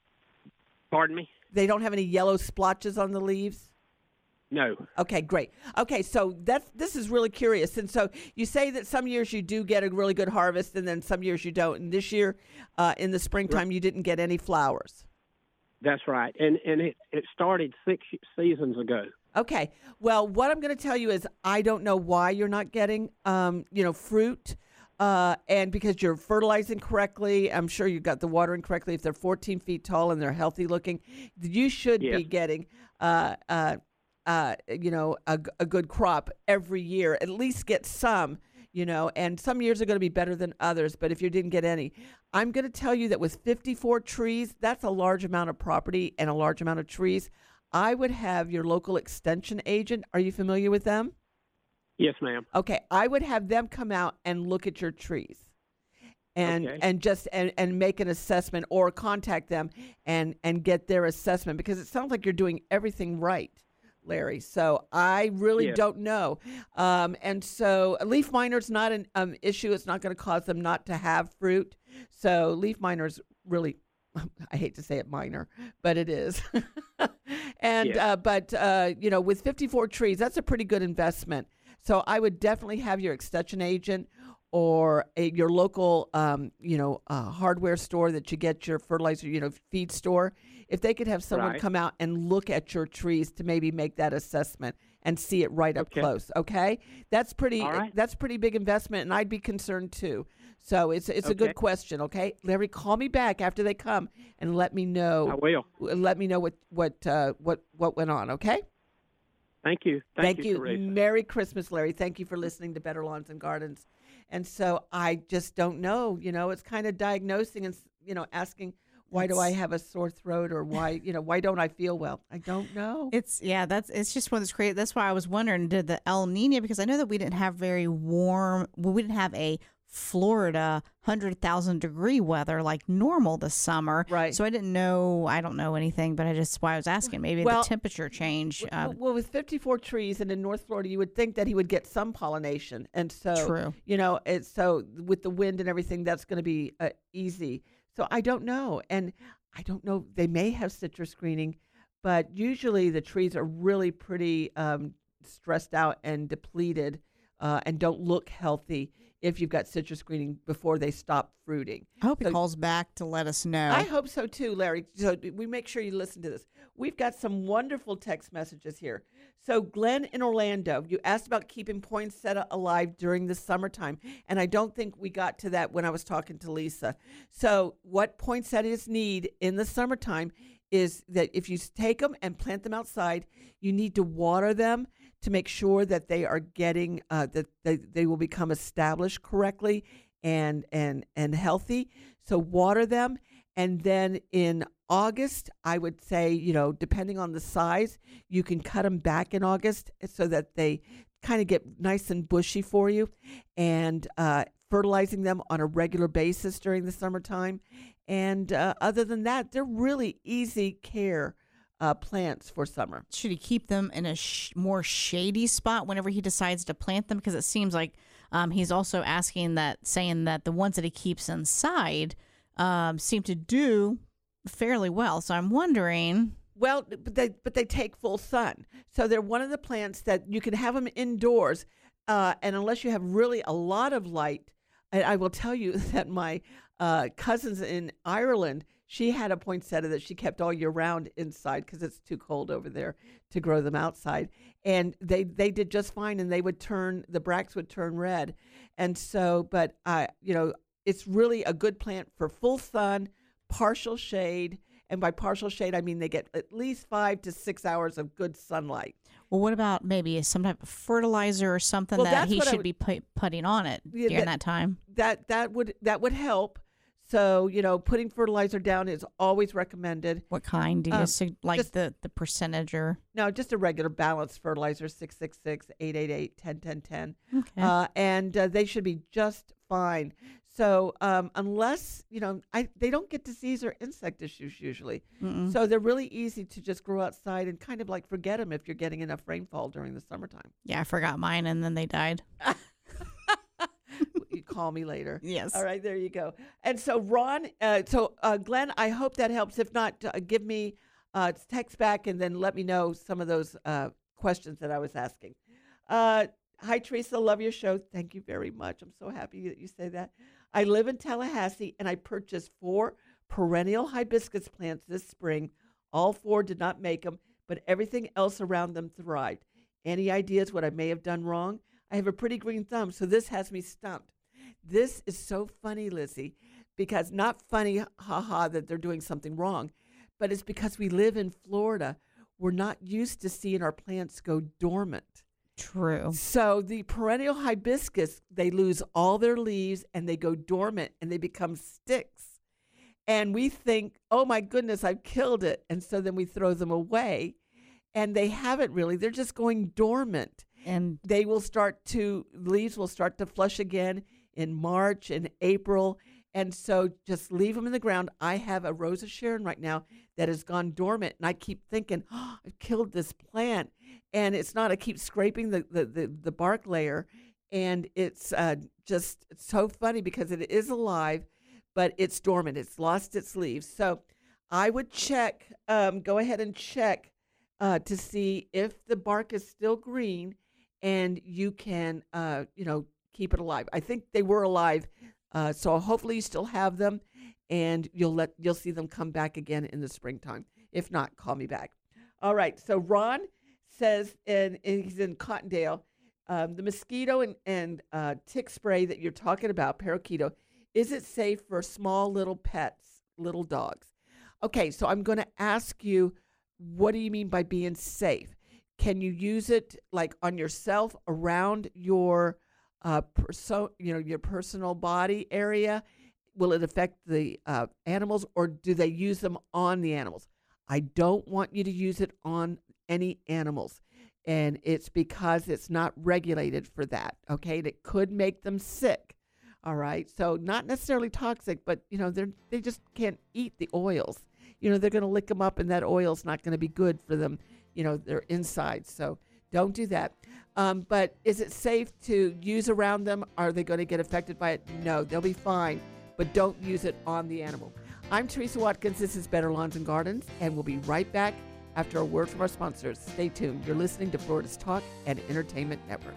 Pardon me? They don't have any yellow splotches on the leaves? No. Okay, great. Okay, so that's this is really curious. And so you say that some years you do get a really good harvest, and then some years you don't. And this year, uh, in the springtime, you didn't get any flowers. That's right. And and it, it started six seasons ago. Okay. Well, what I'm going to tell you is I don't know why you're not getting, um, you know, fruit. Uh, and because you're fertilizing correctly, I'm sure you got the watering correctly. If they're fourteen feet tall and they're healthy looking, you should Yes. be getting, uh, uh, uh, you know, a, a good crop every year. At least get some, you know, and some years are going to be better than others. But if you didn't get any, I'm going to tell you that with fifty-four trees, that's a large amount of property and a large amount of trees. I would have your local extension agent. Are you familiar with them? Yes, ma'am. Okay, I would have them come out and look at your trees, and Okay. and just and, and make an assessment, or contact them and and get their assessment, because it sounds like you're doing everything right, Larry. So I really Yes. don't know. Um, and so leaf miner's not an um, issue. It's not going to cause them not to have fruit. So leaf miner's really, I hate to say it minor, but it is. and Yeah. uh, but uh, you know, with fifty-four trees, that's a pretty good investment. So I would definitely have your extension agent or a, your local, um, you know, uh, hardware store that you get your fertilizer, you know, feed store. If they could have someone Right. come out and look at your trees to maybe make that assessment and see it right up Okay. close. Okay, that's pretty. All right. That's pretty big investment, and I'd be concerned too. So it's it's a Okay. good question. Okay, Larry, call me back after they come and let me know. I will. Let me know what what uh, what what went on. Okay. Thank you. Thank, you, Teresa. Merry Christmas, Larry. Thank you for listening to Better Lawns and Gardens. And so I just don't know, you know, it's kind of diagnosing and, you know, asking, why do I have a sore throat, or why, you know, why don't I feel well? I don't know. It's yeah, that's it's just one that's crazy. That's why I was wondering, did the El Nino, because I know that we didn't have very warm, well, we didn't have a Florida hundred thousand degree weather like normal this summer, right? So I didn't know, I don't know anything, but I just why I was asking. Maybe Well, the temperature change. Well, Uh, well, with fifty-four trees and in North Florida, you would think that he would get some pollination. And so, True. you know, it's so with the wind and everything, that's going to be uh, easy. So I don't know. And I don't know. They may have citrus greening, but usually the trees are really pretty um, stressed out and depleted uh, and don't look healthy if you've got citrus greening before they stop fruiting. I hope he So- calls back to let us know. I hope so too, Larry. So we make sure you listen to this. We've got some wonderful text messages here. So Glenn in Orlando, you asked about keeping poinsettia alive during the summertime, and I don't think we got to that when I was talking to Lisa. So what poinsettias need in the summertime is that if you take them and plant them outside, you need to water them to make sure that they are getting uh, that they, they will become established correctly and and and healthy. So water them, and then in August, I would say, you know, depending on the size, you can cut them back in August so that they kind of get nice and bushy for you, and uh, fertilizing them on a regular basis during the summertime. And uh, other than that, they're really easy care uh, plants for summer. Should he keep them in a sh- more shady spot whenever he decides to plant them? Because it seems like um, he's also asking that, saying that the ones that he keeps inside um, seem to do fairly well. So I'm wondering. Well, but they but they take full sun, so they're one of the plants that you can have them indoors. uh, and unless you have really a lot of light, and I will tell you that my uh, cousins in Ireland, she had a poinsettia that she kept all year round inside because it's too cold over there to grow them outside. And they, they did just fine, and they would turn, the bracts would turn red. And so, but, uh, you know, it's really a good plant for full sun, partial shade. And by partial shade, I mean they get at least five to six hours of good sunlight. Well, what about maybe some type of fertilizer or something Well, that that's he what I should would- be put, putting on it Yeah, during that, time? That that would that would help. So, you know, putting fertilizer down is always recommended. What kind do you Um, sug- like just- the, the percentage or? No, just a regular balanced fertilizer, six six six, eight eight eight, one zero one zero. Okay. Uh, and uh, they should be just fine. So um, unless, you know, I, they don't get disease or insect issues usually. Mm-mm. So they're really easy to just grow outside and kind of like forget them if you're getting enough rainfall during the summertime. Yeah, I forgot mine, and then they died. You call me later. Yes. All right, there you go. And so Ron, uh, so uh, Glenn, I hope that helps. If not, uh, give me uh, text back and then let me know some of those uh, questions that I was asking. Uh, hi, Teresa. Love your show. Thank you very much. I'm so happy that you say that. I live in Tallahassee, and I purchased four perennial hibiscus plants this spring. All four did not make them, but everything else around them thrived. Any ideas what I may have done wrong? I have a pretty green thumb, so this has me stumped. This is so funny, Lizzie, because not funny, haha, that they're doing something wrong, but it's because we live in Florida. We're not used to seeing our plants go dormant. True. So the perennial hibiscus, they lose all their leaves and they go dormant and they become sticks. And we think, oh my goodness, I've killed it. And so then we throw them away, and they haven't really. They're just going dormant. And they will start to, leaves will start to flush again in March and April. And so just leave them in the ground. I have a Rose of Sharon right now that has gone dormant, and I keep thinking, oh, I've killed this plant. And it's not. I keep scraping the, the, the, the bark layer, and it's uh, just so funny because it is alive, but it's dormant. It's lost its leaves. So I would check, um, go ahead and check uh, to see if the bark is still green, and you can, uh, you know, keep it alive. I think they were alive, uh, so hopefully you still have them, and you'll let you'll see them come back again in the springtime. If not, call me back. All right. So Ron says, and, and he's in Cottondale, um, the mosquito and, and uh, tick spray that you're talking about, parakeeto, is it safe for small little pets, little dogs? Okay, so I'm going to ask you, what do you mean by being safe? Can you use it like on yourself, around your uh, perso- you know, your personal body area? Will it affect the uh, animals, or do they use them on the animals? I don't want you to use it on any animals, and it's because it's not regulated for that, okay? And it could make them sick, all right? So not necessarily toxic, but, you know, they're, they just can't eat the oils. You know, they're going to lick them up, and that oil's not going to be good for them, you know, their insides. So don't do that. Um, but is it safe to use around them? Are they going to get affected by it? No, they'll be fine, but don't use it on the animal. I'm Teresa Watkins. This is Better Lawns and Gardens, and we'll be right back after a word from our sponsors. Stay tuned. You're listening to Florida's Talk and Entertainment Network.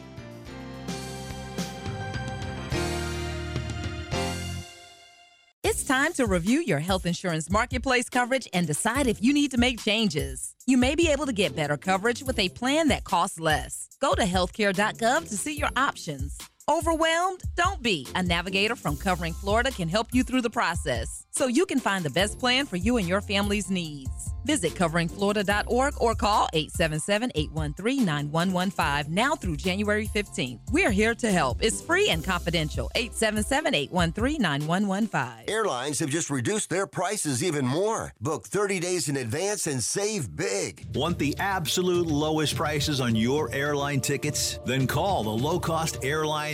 It's time to review your health insurance marketplace coverage and decide if you need to make changes. You may be able to get better coverage with a plan that costs less. Go to healthcare dot gov to see your options. Overwhelmed? Don't be. A navigator from Covering Florida can help you through the process so you can find the best plan for you and your family's needs. Visit covering florida dot org or call eight seven seven, eight one three, nine one one five now through January fifteenth. We're here to help. It's free and confidential. eight seven seven, eight one three, nine one one five. Airlines have just reduced their prices even more. Book thirty days in advance and save big. Want the absolute lowest prices on your airline tickets? Then call the Low Cost Airlines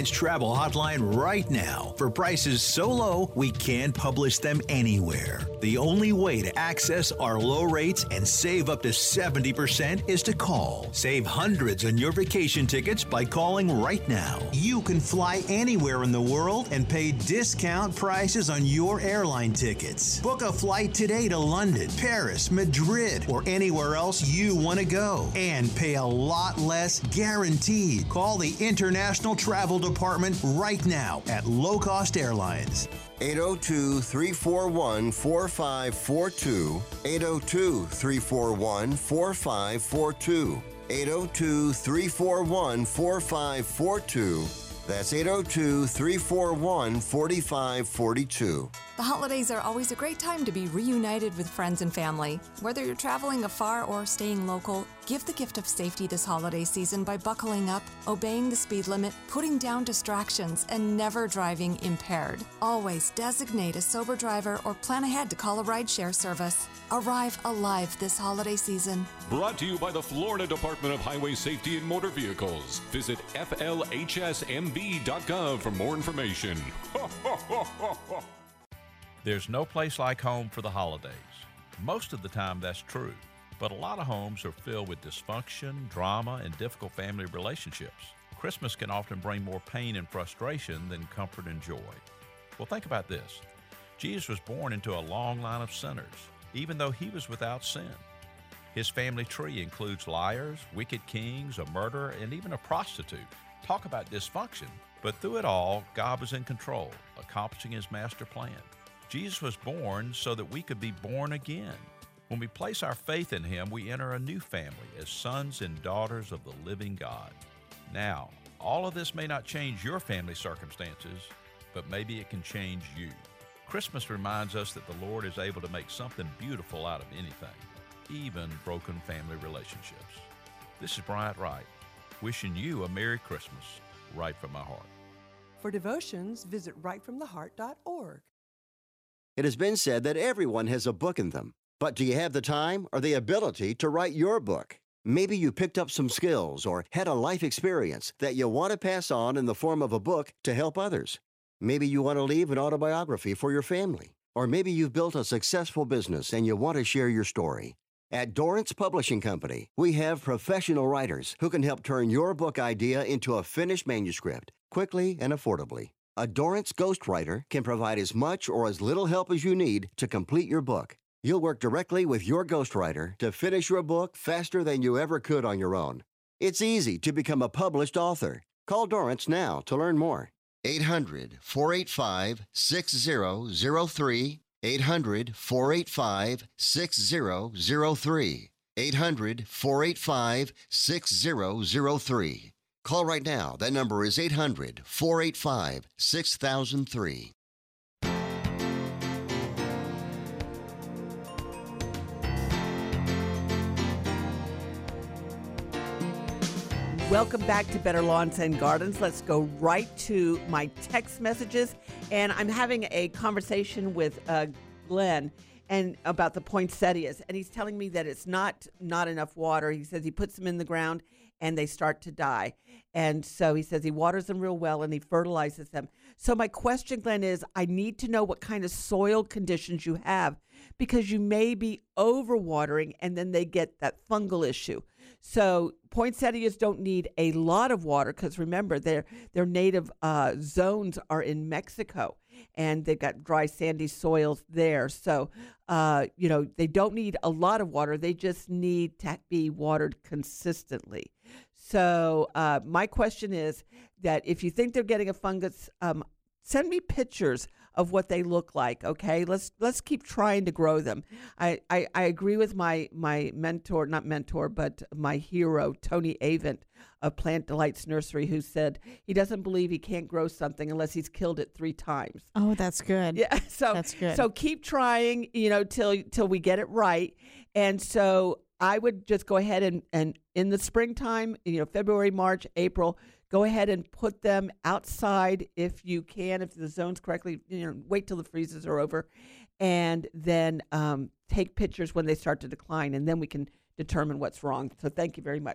Alliance Travel Hotline right now for prices so low we can't publish them anywhere. The only way to access our low rates and save up to seventy percent is to call. Save hundreds on your vacation tickets by calling right now. You can fly anywhere in the world and pay discount prices on your airline tickets. Book a flight today to London, Paris, Madrid, or anywhere else you want to go and pay a lot less guaranteed. Call the International Travel Department right now at Low Cost Airlines. eight oh two, three four one, four five four two, eight oh two, three four one, four five four two, eight oh two, three four one, four five four two. That's eight oh two, three four one, four five four two. The holidays are always a great time to be reunited with friends and family. Whether you're traveling afar or staying local, give the gift of safety this holiday season by buckling up, obeying the speed limit, putting down distractions, and never driving impaired. Always designate a sober driver or plan ahead to call a rideshare service. Arrive alive this holiday season. Brought to you by the Florida Department of Highway Safety and Motor Vehicles. Visit F L H S M V dot gov for more information. There's no place like home for the holidays. Most of the time, that's true. But a lot of homes are filled with dysfunction, drama, and difficult family relationships. Christmas can often bring more pain and frustration than comfort and joy. Well, think about this. Jesus was born into a long line of sinners, even though he was without sin. His family tree includes liars, wicked kings, a murderer, and even a prostitute. Talk about dysfunction. But through it all, God was in control, accomplishing his master plan. Jesus was born so that we could be born again. When we place our faith in him, we enter a new family as sons and daughters of the living God. Now, all of this may not change your family circumstances, but maybe it can change you. Christmas reminds us that the Lord is able to make something beautiful out of anything, even broken family relationships. This is Bryant Wright, wishing you a Merry Christmas right from my heart. For devotions, visit right from the heart dot org. It has been said that everyone has a book in them. But do you have the time or the ability to write your book? Maybe you picked up some skills or had a life experience that you want to pass on in the form of a book to help others. Maybe you want to leave an autobiography for your family. Or maybe you've built a successful business and you want to share your story. At Dorrance Publishing Company, we have professional writers who can help turn your book idea into a finished manuscript quickly and affordably. A Dorrance ghostwriter can provide as much or as little help as you need to complete your book. You'll work directly with your ghostwriter to finish your book faster than you ever could on your own. It's easy to become a published author. Call Dorrance now to learn more. eight hundred, four eight five, six zero zero three. eight hundred, four eight five, six zero zero three. eight hundred, four eight five, six zero zero three. Call right now. That number is eight hundred, four eight five, six thousand three. Welcome back to Better Lawns and Gardens. Let's go right to my text messages. And I'm having a conversation with uh, Glenn and about the poinsettias. And he's telling me that it's not not enough water. He says he puts them in the ground and they start to die. And so he says he waters them real well and he fertilizes them. So my question, Glenn, is I need to know what kind of soil conditions you have because you may be overwatering and then they get that fungal issue. So poinsettias don't need a lot of water because remember their their native uh, zones are in Mexico and they've got dry sandy soils there. So uh, you know they don't need a lot of water. They just need to be watered consistently. So uh, my question is that if you think they're getting a fungus, um, send me pictures of what they look like, okay? Let's let's keep trying to grow them. I, I, I agree with my my mentor, not mentor, but my hero, Tony Avent of Plant Delights Nursery, who said he doesn't believe he can't grow something unless he's killed it three times. Oh, that's good. Yeah, so that's good. So keep trying, you know, till till we get it right. And so I would just go ahead and, and in the springtime, you know, February, March, April, go ahead and put them outside if you can, if the zone's correctly, you know, wait till the freezes are over, and then um, take pictures when they start to decline, and then we can determine what's wrong. So thank you very much.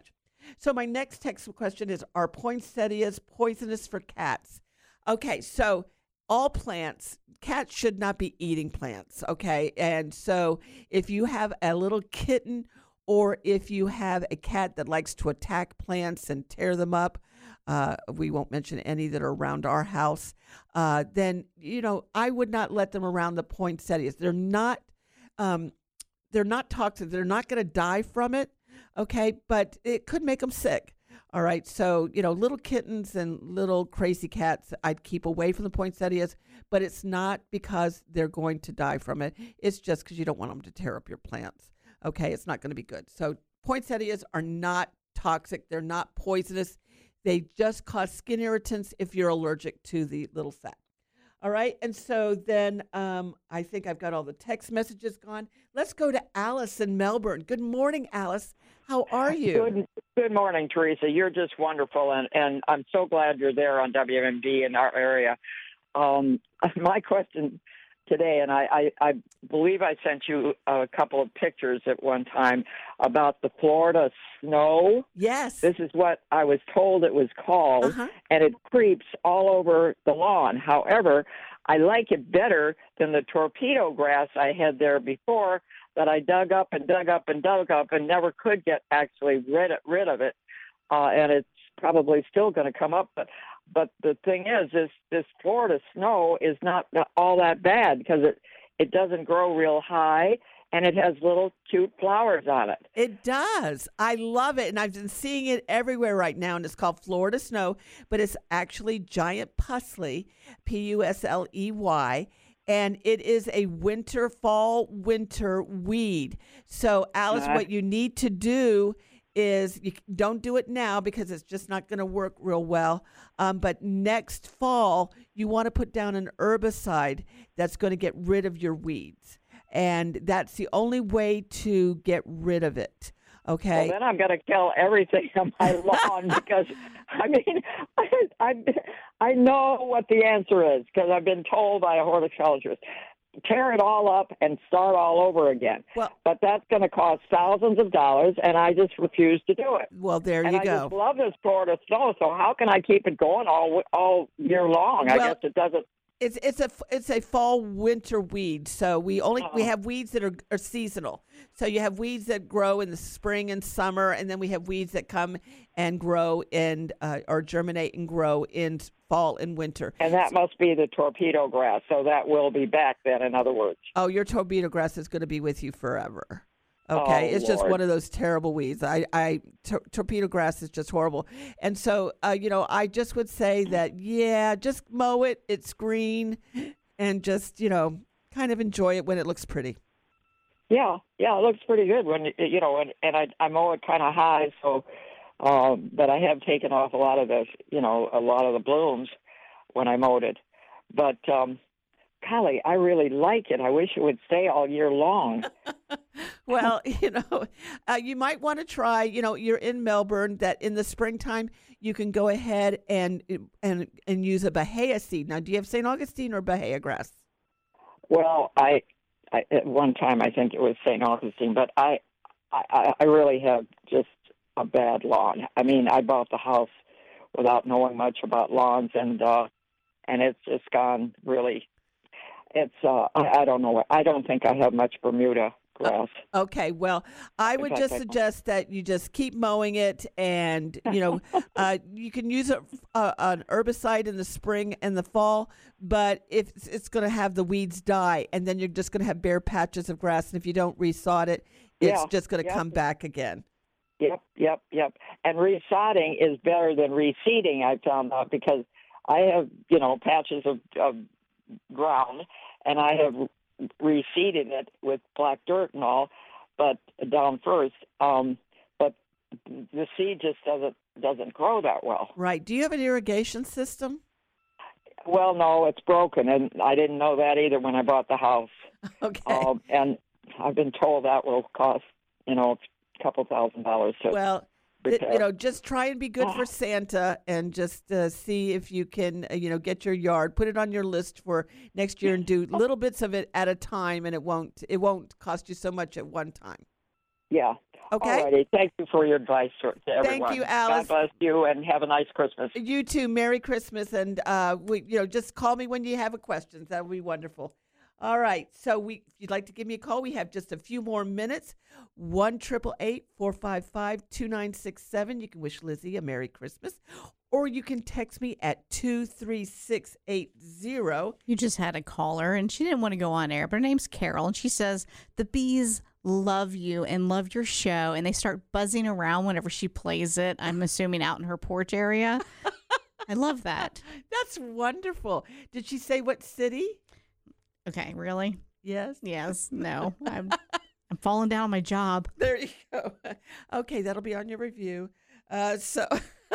So my next text question is, are poinsettias poisonous for cats? Okay, so all plants, cats should not be eating plants, okay? And so if you have a little kitten or if you have a cat that likes to attack plants and tear them up, uh, we won't mention any that are around our house, uh, then, you know, I would not let them around the poinsettias. They're not, um, they're not toxic. They're not going to die from it, okay? But it could make them sick. All right, so, you know, little kittens and little crazy cats, I'd keep away from the poinsettias, but it's not because they're going to die from it. It's just because you don't want them to tear up your plants, okay? It's not going to be good. So poinsettias are not toxic. They're not poisonous. They just cause skin irritants if you're allergic to the little sap. All right, and so then um, I think I've got all the text messages gone. Let's go to Alice in Melbourne. Good morning, Alice. How are you? Good, good morning, Teresa. You're just wonderful, and, and I'm so glad you're there on W M D in our area. Um, my question today, and I, I, I believe I sent you a couple of pictures at one time about the Florida snow. Yes. This is what I was told it was called, uh-huh. and it creeps all over the lawn. However, I like it better than the torpedo grass I had there before that I dug up and dug up and dug up and never could get actually rid of, rid of it. Uh, and it's probably still going to come up. But but the thing is, this, this Florida snow is not all that bad because it, it doesn't grow real high, and it has little cute flowers on it. It does. I love it, and I've been seeing it everywhere right now, and it's called Florida snow, but it's actually giant pusley, P U S L E Y, and it is a winter, fall, winter weed. So, Alice, Uh-huh. what you need to do is you don't do it now because it's just not going to work real well. Um, but next fall, you want to put down an herbicide that's going to get rid of your weeds. And that's the only way to get rid of it. Okay. Well, then I'm going to kill everything on my lawn because, I mean, I, I, I know what the answer is because I've been told by a horticulturist. Tear it all up and start all over again. Well, but that's going to cost thousands of dollars, and I just refuse to do it. Well, there and you I go. I just love this Florida snow, so how can I keep it going all all year long? I Well, guess it doesn't. It's it's a it's a fall winter weed. So we only we Uh-huh. have weeds that are, are seasonal. So you have weeds that grow in the spring and summer, and then we have weeds that come and grow in uh, or germinate and grow in fall and winter. And that must be the torpedo grass, so that will be back then, in other words. Oh, your torpedo grass is going to be with you forever. Okay, Oh, it's just Lord. one of those terrible weeds. I, I tor- torpedo grass is just horrible, and so uh, you know, I just would say that yeah, just mow it. It's green, and just you know, kind of enjoy it when it looks pretty. Yeah, yeah, it looks pretty good when you you know, and, and I I mow it kind of high, so um, but I have taken off a lot of the you know a lot of the blooms when I mowed it, but um, golly, I really like it. I wish it would stay all year long. Well, you know, uh, you might want to try. You know, you're in Melbourne. That in the springtime you can go ahead and and and use a Bahia seed. Now, do you have Saint Augustine or Bahia grass? Well, I, I at one time I think it was Saint Augustine, but I, I, I really have just a bad lawn. I mean, I bought the house without knowing much about lawns, and uh, and it's just gone really. It's uh, I, I don't know. I don't think I have much Bermuda grass. Okay, well, I would fact, just I- suggest that you just keep mowing it, and you know, uh, you can use a, a, an herbicide in the spring and the fall, but if it's, it's going to have the weeds die, and then you're just going to have bare patches of grass, and if you don't resod it, it's Yeah, just going to yeah. come back again. Yep, yep, yep. And resodding is better than reseeding, I found out, because I have, you know, patches of, of ground, and I have reseeded it with black dirt and all, but down first. Um, but the seed just doesn't doesn't grow that well. Right. Do you have an irrigation system? Well, no, it's broken, and I didn't know that either when I bought the house. Okay. Um, and I've been told that will cost, you know, a couple thousand dollars to Well, th- repair. you know, just try and be good for Santa, and just uh, see if you can, uh, you know, get your yard, put it on your list for next year, and do little bits of it at a time, and it won't it won't cost you so much at one time. Yeah. Okay? All righty. Thank you for your advice to to everyone. Thank you, Alice. God bless you, and have a nice Christmas. You too. Merry Christmas. And, uh, we, you know, just call me when you have a question. That would be wonderful. All right. So we, if you'd like to give me a call, we have just a few more minutes. one eight eight eight, four five five, two nine six seven. You can wish Lizzie a Merry Christmas. Or you can text me at two three six eight zero. You just had a caller, and she didn't want to go on air, but her name's Carol, and she says the bees love you and love your show, and they start buzzing around whenever she plays it. I'm assuming out in her porch area. I love that. That's wonderful. Did she say what city? Okay, really? Yes. Yes. No. I'm I'm falling down on my job. There you go. Okay, that'll be on your review. Uh, so,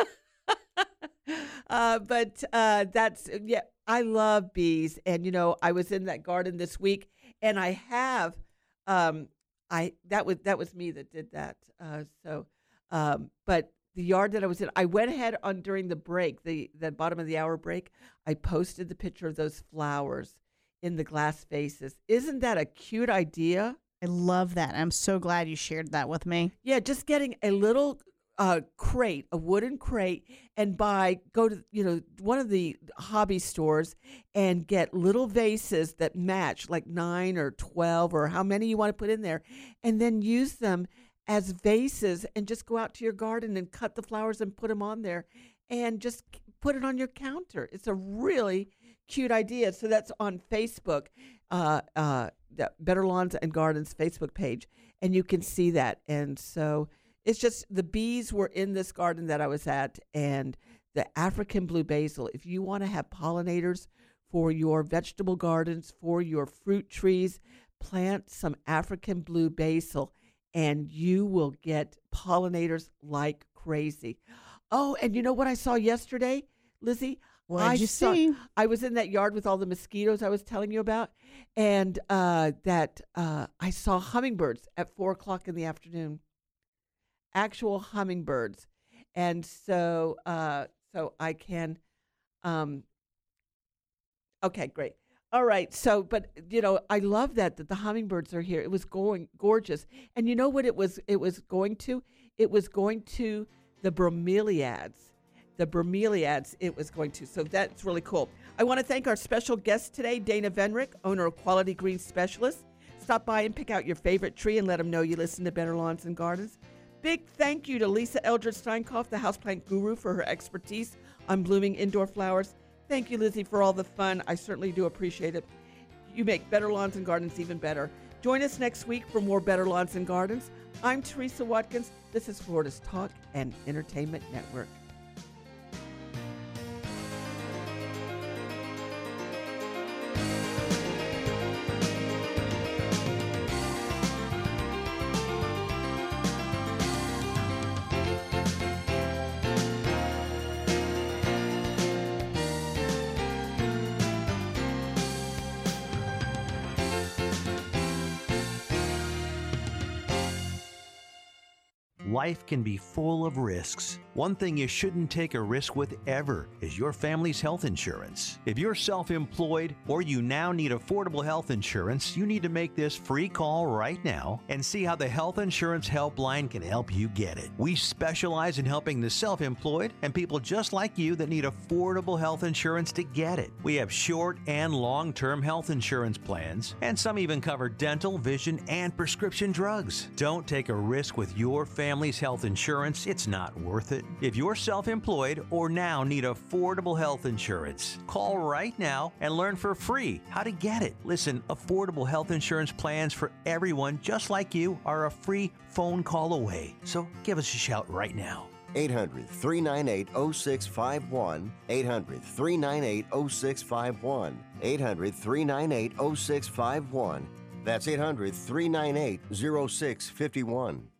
uh, but uh, that's yeah. I love bees, and you know, I was in that garden this week, and I have, um, I that was that was me that did that. Uh, so, um, but the yard that I was in, I went ahead on during the break, the the bottom of the hour break. I posted the picture of those flowers in the glass vases. Isn't that a cute idea? I love that. I'm so glad you shared that with me. Yeah, just getting a little uh, crate, a wooden crate, and buy, go to, you know, one of the hobby stores and get little vases that match, like nine or twelve or how many you want to put in there, and then use them as vases and just go out to your garden and cut the flowers and put them on there and just put it on your counter. It's a really cute idea. So that's on Facebook, uh, uh, the Better Lawns and Gardens Facebook page, and you can see that. And so it's just the bees were in this garden that I was at, and the African blue basil. If you want to have pollinators for your vegetable gardens, for your fruit trees, plant some African blue basil, and you will get pollinators like crazy. Oh, and you know what I saw yesterday, Lizzie? What did I you saw, see? I was in that yard with all the mosquitoes I was telling you about, and uh, that uh, I saw hummingbirds at four o'clock in the afternoon. Actual hummingbirds, and so uh, so I can. Um, okay, great. All right. So, but you know, I love that that the hummingbirds are here. It was going gorgeous, and you know what it was? It was going to. It was going to the bromeliads. The bromeliads it was going to. So that's really cool. I want to thank our special guest today, Dana Venrick, owner of Quality Green Specialist. Stop by and pick out your favorite tree and let them know you listen to Better Lawns and Gardens. Big thank you to Lisa Eldred Steinkoff, the houseplant guru, for her expertise on blooming indoor flowers. Thank you, Lizzie, for all the fun. I certainly do appreciate it. You make Better Lawns and Gardens even better. Join us next week for more Better Lawns and Gardens. I'm Teresa Watkins. This is Florida's Talk and Entertainment Network. Life can be full of risks. One thing you shouldn't take a risk with ever is your family's health insurance. If you're self-employed or you now need affordable health insurance, you need to make this free call right now and see how the Health Insurance Helpline can help you get it. We specialize in helping the self-employed and people just like you that need affordable health insurance to get it. We have short and long-term health insurance plans, and some even cover dental, vision, and prescription drugs. Don't take a risk with your family's health insurance. It's not worth it. If you're self-employed or now need affordable health insurance, call right now and learn for free how to get it. Listen, affordable health insurance plans for everyone just like you are a free phone call away. So give us a shout right now. eight hundred, three nine eight, oh six five one. eight hundred, three nine eight, oh six five one. eight hundred, three nine eight, oh six five one. That's eight hundred, three nine eight, oh six five one.